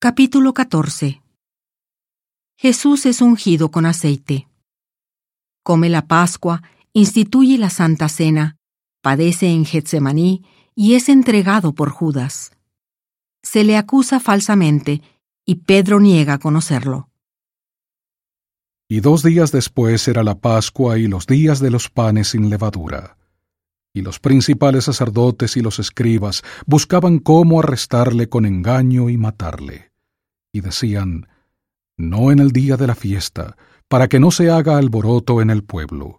Capítulo 14. Jesús es ungido con aceite. Come la Pascua, instituye la Santa Cena, padece en Getsemaní y es entregado por Judas. Se le acusa falsamente y Pedro niega conocerlo. Y 2 días después era la Pascua y los días de los panes sin levadura. Y los principales sacerdotes y los escribas buscaban cómo arrestarle con engaño y matarle. Y decían: no en el día de la fiesta, para que no se haga alboroto en el pueblo.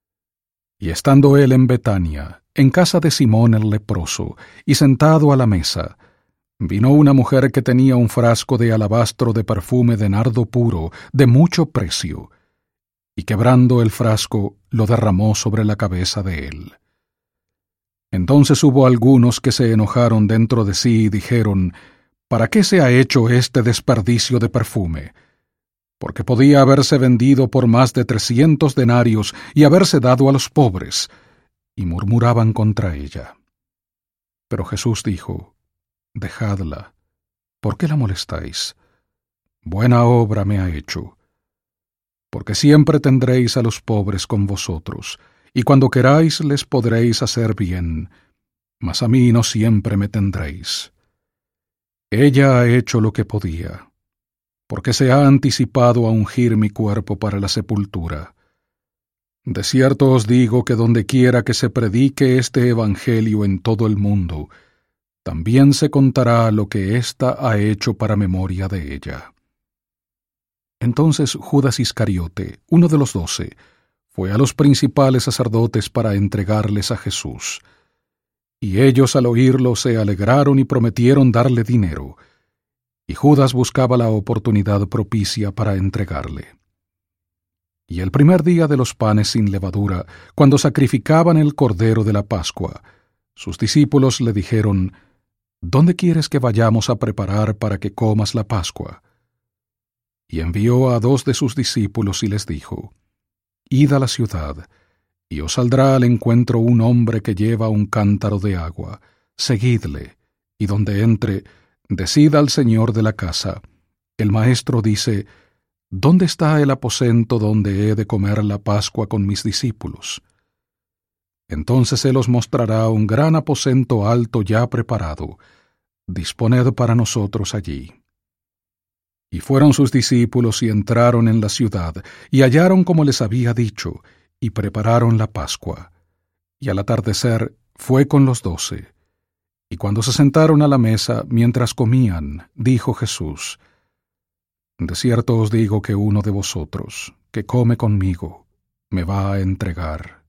Y estando él en Betania, en casa de Simón el leproso, y sentado a la mesa, vino una mujer que tenía un frasco de alabastro de perfume de nardo puro, de mucho precio, y quebrando el frasco, lo derramó sobre la cabeza de él. Entonces hubo algunos que se enojaron dentro de sí y dijeron: ¿para qué se ha hecho este desperdicio de perfume? Porque podía haberse vendido por más de 300 denarios y haberse dado a los pobres. Y murmuraban contra ella. Pero Jesús dijo: dejadla, ¿por qué la molestáis? Buena obra me ha hecho. Porque siempre tendréis a los pobres con vosotros, y cuando queráis les podréis hacer bien, mas a mí no siempre me tendréis. Ella ha hecho lo que podía, porque se ha anticipado a ungir mi cuerpo para la sepultura. De cierto os digo que dondequiera que se predique este evangelio en todo el mundo, también se contará lo que ésta ha hecho para memoria de ella. Entonces Judas Iscariote, uno de los 12, fue a los principales sacerdotes para entregarles a Jesús. Y ellos al oírlo se alegraron y prometieron darle dinero. Y Judas buscaba la oportunidad propicia para entregarle. Y el primer día de los panes sin levadura, cuando sacrificaban el cordero de la Pascua, sus discípulos le dijeron: ¿dónde quieres que vayamos a preparar para que comas la Pascua? Y envió a 2 de sus discípulos y les dijo: id a la ciudad, y os saldrá al encuentro un hombre que lleva un cántaro de agua. Seguidle, y donde entre, decid al señor de la casa: el maestro dice: ¿dónde está el aposento donde he de comer la Pascua con mis discípulos? Entonces él os mostrará un gran aposento alto ya preparado. Disponed para nosotros allí. Y fueron sus discípulos y entraron en la ciudad, y hallaron como les había dicho, y prepararon la Pascua. Y al atardecer fue con los 12. Y cuando se sentaron a la mesa, mientras comían, dijo Jesús: de cierto os digo que uno de vosotros, que come conmigo, me va a entregar.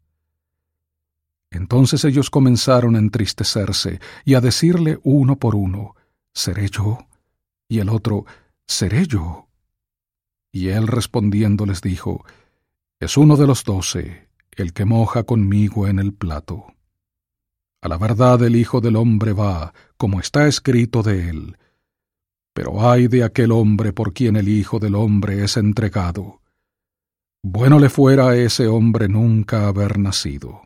Entonces ellos comenzaron a entristecerse, y a decirle uno por uno: ¿seré yo? Y el otro: ¿seré yo? Y él respondiendo les dijo: es uno de los 12, el que moja conmigo en el plato. A la verdad el Hijo del Hombre va, como está escrito de él. Pero ay de aquel hombre por quien el Hijo del Hombre es entregado. Bueno le fuera a ese hombre nunca haber nacido.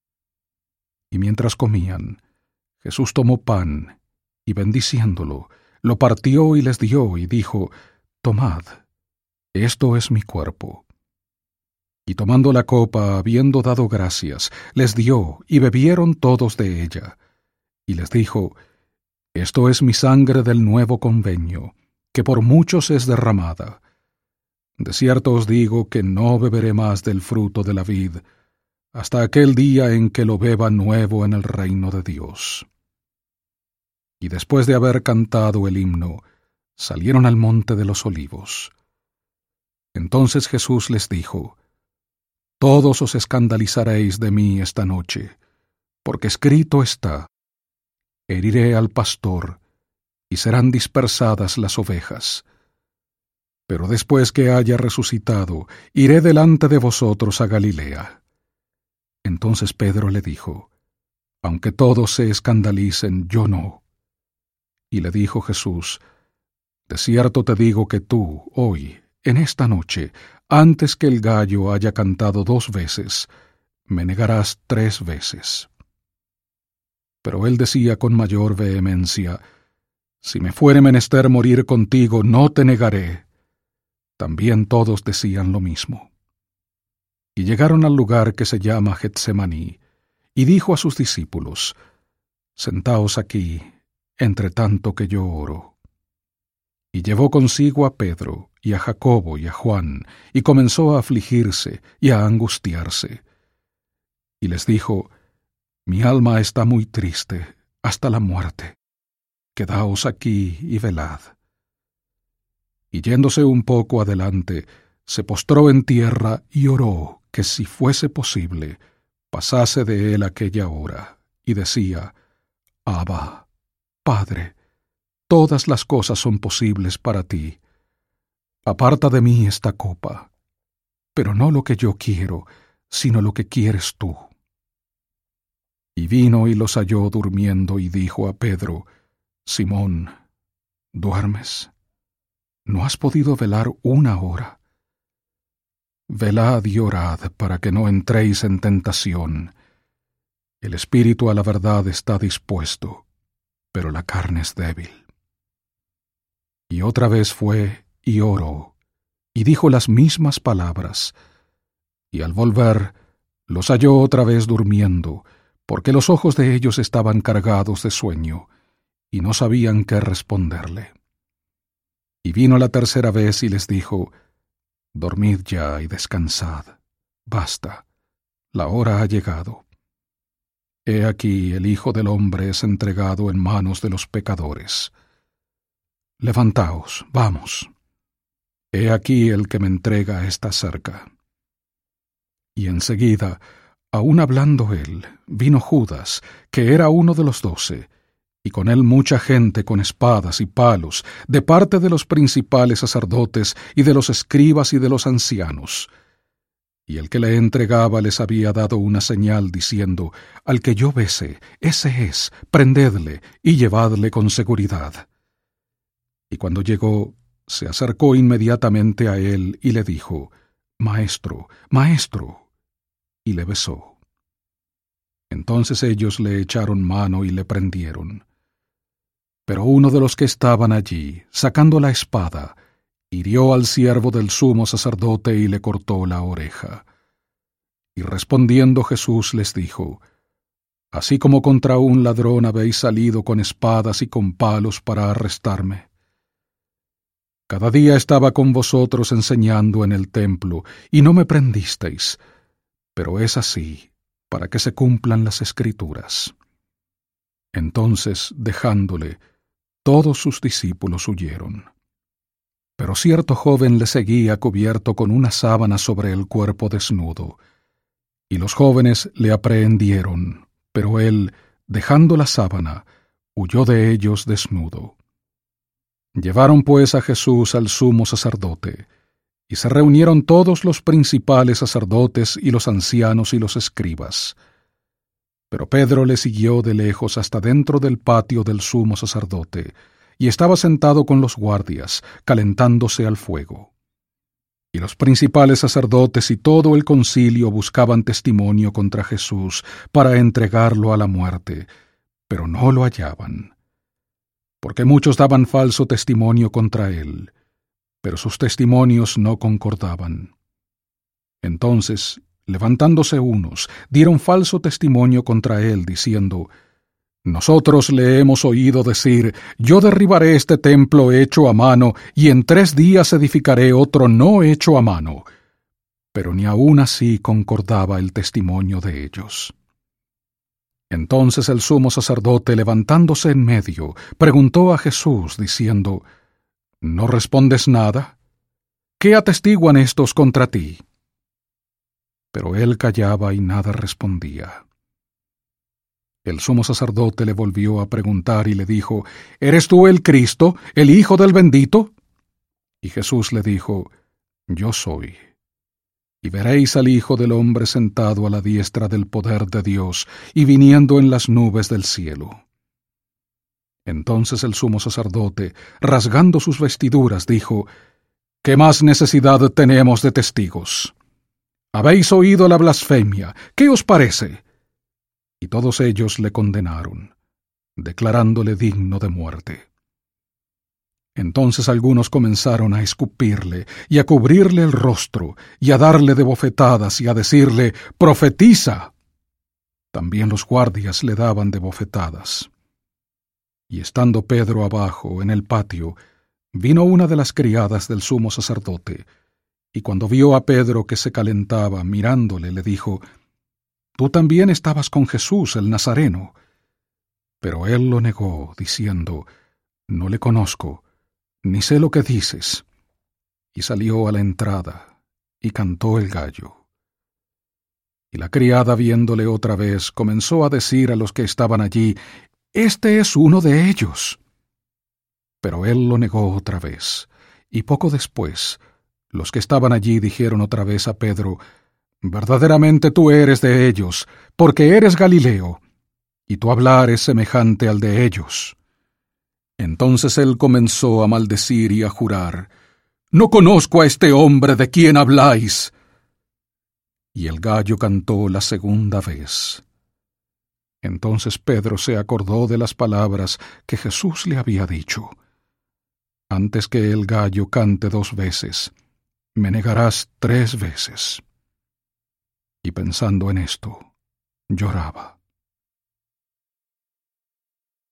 Y mientras comían, Jesús tomó pan, y bendiciéndolo, lo partió y les dio, y dijo: tomad, esto es mi cuerpo. Y tomando la copa, habiendo dado gracias, les dio, y bebieron todos de ella. Y les dijo: esto es mi sangre del nuevo convenio, que por muchos es derramada. De cierto os digo que no beberé más del fruto de la vid, hasta aquel día en que lo beba nuevo en el reino de Dios. Y después de haber cantado el himno, salieron al monte de los olivos. Entonces Jesús les dijo: todos os escandalizaréis de mí esta noche, porque escrito está: heriré al pastor, y serán dispersadas las ovejas. Pero después que haya resucitado, iré delante de vosotros a Galilea. Entonces Pedro le dijo: aunque todos se escandalicen, yo no. Y le dijo Jesús: de cierto te digo que tú, hoy, en esta noche, antes que el gallo haya cantado 2 veces, me negarás 3 veces. Pero él decía con mayor vehemencia: Si me fuere menester morir contigo, no te negaré. También todos decían lo mismo. Y llegaron al lugar que se llama Getsemaní, y dijo a sus discípulos: Sentaos aquí, entre tanto que yo oro. Y llevó consigo a Pedro, y a Jacobo, y a Juan, y comenzó a afligirse y a angustiarse. Y les dijo: Mi alma está muy triste, hasta la muerte. Quedaos aquí y velad. Y yéndose un poco adelante, se postró en tierra y oró que, si fuese posible, pasase de él aquella hora, y decía: Abba, Padre, todas las cosas son posibles para ti. Aparta de mí esta copa, pero no lo que yo quiero, sino lo que quieres tú. Y vino y los halló durmiendo, y dijo a Pedro: Simón, ¿duermes? ¿No has podido velar una hora? Velad y orad para que no entréis en tentación. El espíritu a la verdad está dispuesto, pero la carne es débil. Y otra vez fue y oró, y dijo las mismas palabras. Y al volver, los halló otra vez durmiendo, porque los ojos de ellos estaban cargados de sueño, y no sabían qué responderle. Y vino la tercera vez y les dijo: Dormid ya y descansad. Basta, la hora ha llegado. He aquí el Hijo del Hombre es entregado en manos de los pecadores. Levantaos, vamos. He aquí el que me entrega está cerca. Y enseguida, aun hablando él, vino Judas, que era uno de los 12, y con él mucha gente con espadas y palos, de parte de los principales sacerdotes y de los escribas y de los ancianos. Y el que le entregaba les había dado una señal, diciendo: Al que yo bese, ese es, prendedle y llevadle con seguridad. Y cuando llegó, se acercó inmediatamente a él y le dijo: Maestro, Maestro, y le besó. Entonces ellos le echaron mano y le prendieron. Pero uno de los que estaban allí, sacando la espada, hirió al siervo del sumo sacerdote y le cortó la oreja. Y respondiendo Jesús les dijo: Así como contra un ladrón habéis salido con espadas y con palos para arrestarme. Cada día estaba con vosotros enseñando en el templo, y no me prendisteis, pero es así, para que se cumplan las Escrituras. Entonces, dejándole, todos sus discípulos huyeron. Pero cierto joven le seguía cubierto con una sábana sobre el cuerpo desnudo, y los jóvenes le aprehendieron, pero él, dejando la sábana, huyó de ellos desnudo. Llevaron pues a Jesús al sumo sacerdote, y se reunieron todos los principales sacerdotes y los ancianos y los escribas. Pero Pedro le siguió de lejos hasta dentro del patio del sumo sacerdote, y estaba sentado con los guardias, calentándose al fuego. Y los principales sacerdotes y todo el concilio buscaban testimonio contra Jesús para entregarlo a la muerte, pero no lo hallaban. Porque muchos daban falso testimonio contra él, pero sus testimonios no concordaban. Entonces, levantándose unos, dieron falso testimonio contra él, diciendo: Nosotros le hemos oído decir: Yo derribaré este templo hecho a mano, y en 3 días edificaré otro no hecho a mano. Pero ni aun así concordaba el testimonio de ellos. Entonces el sumo sacerdote, levantándose en medio, preguntó a Jesús, diciendo: ¿No respondes nada? ¿Qué atestiguan estos contra ti? Pero él callaba y nada respondía. El sumo sacerdote le volvió a preguntar y le dijo: ¿Eres tú el Cristo, el Hijo del Bendito? Y Jesús le dijo: Yo soy. Y veréis al Hijo del Hombre sentado a la diestra del poder de Dios y viniendo en las nubes del cielo. Entonces el sumo sacerdote, rasgando sus vestiduras, dijo: ¿Qué más necesidad tenemos de testigos? Habéis oído la blasfemia. ¿Qué os parece? Y todos ellos le condenaron, declarándole digno de muerte. Entonces algunos comenzaron a escupirle, y a cubrirle el rostro, y a darle de bofetadas, y a decirle, «¡Profetiza!». También los guardias le daban de bofetadas. Y estando Pedro abajo, en el patio, vino una de las criadas del sumo sacerdote, y cuando vio a Pedro que se calentaba, mirándole, le dijo, «Tú también estabas con Jesús, el Nazareno». Pero él lo negó, diciendo, «No le conozco, ni sé lo que dices». Y salió a la entrada, y cantó el gallo. Y la criada, viéndole otra vez, comenzó a decir a los que estaban allí, «Este es uno de ellos». Pero él lo negó otra vez, y poco después, los que estaban allí dijeron otra vez a Pedro, «Verdaderamente tú eres de ellos, porque eres Galileo, y tu hablar es semejante al de ellos». Entonces él comenzó a maldecir y a jurar, «No conozco a este hombre de quien habláis». Y el gallo cantó la segunda vez. Entonces Pedro se acordó de las palabras que Jesús le había dicho, «Antes que el gallo cante 2 veces, me negarás 3 veces». Y pensando en esto, lloraba.